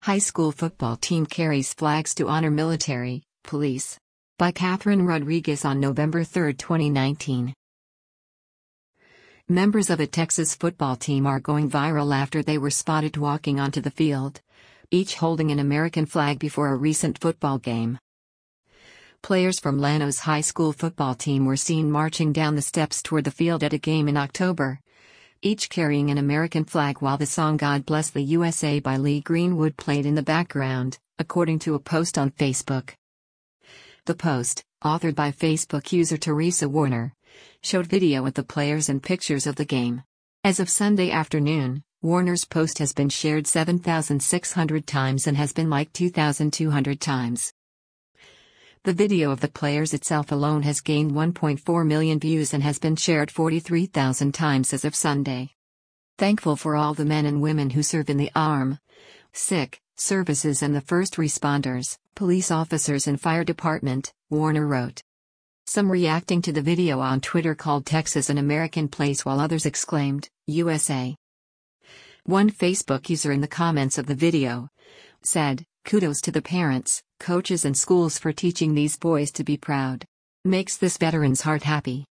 High school football team carries flags to honor military, police. By Catherine Rodriguez on November 3, 2019. Members of a Texas football team are going viral after they were spotted walking onto the field, each holding an American flag before a recent football game. Players from Llanos High School football team were seen marching down the steps toward the field at a game in October, each carrying an American flag while the song God Bless the USA by Lee Greenwood played in the background, according to a post on Facebook. The post, authored by Facebook user Teresa Warner, showed video of the players and pictures of the game. As of Sunday afternoon, Warner's post has been shared 7,600 times and has been liked 2,200 times. The video of the players itself alone has gained 1.4 million views and has been shared 43,000 times as of Sunday. Thankful for all the men and women who serve in the armed services and the first responders, police officers and fire department, Warner wrote. Some reacting to the video on Twitter called Texas an American place while others exclaimed, USA. One Facebook user in the comments of the video said, "Kudos to the parents, coaches and schools for teaching these boys to be proud. Makes this veteran's heart happy."